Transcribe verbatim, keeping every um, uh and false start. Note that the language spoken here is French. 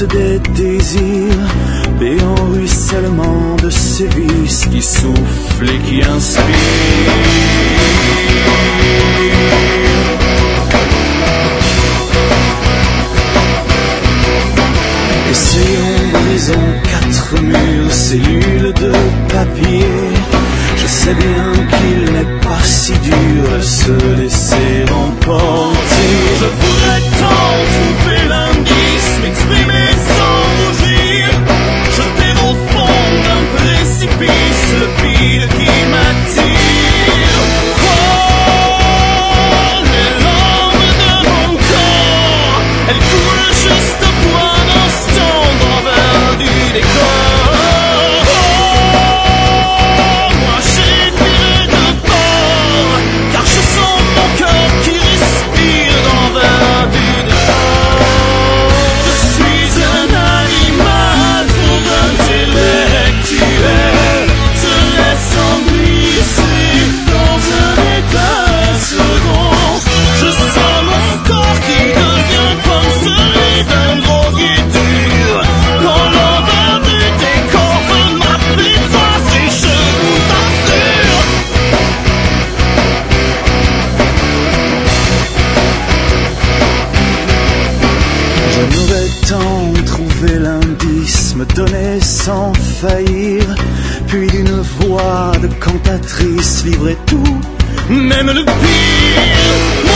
source des désirs, béant ruissellement de sévices qui soufflent et qui inspirent. Essayons, brisons quatre murs, cellules de papier. Je sais bien qu'il n'est pas si dur de se laisser emporter. Je voudrais tant trouver l'indice, m'exprimer sans rougir, jeter au fond d'un précipice le vide qui m'attire. Oh, les larmes de mon corps, elles coulent juste pour un instant dans le verre du décor. Me donner sans faillir, puis d'une voix de cantatrice livrer tout, même le pire.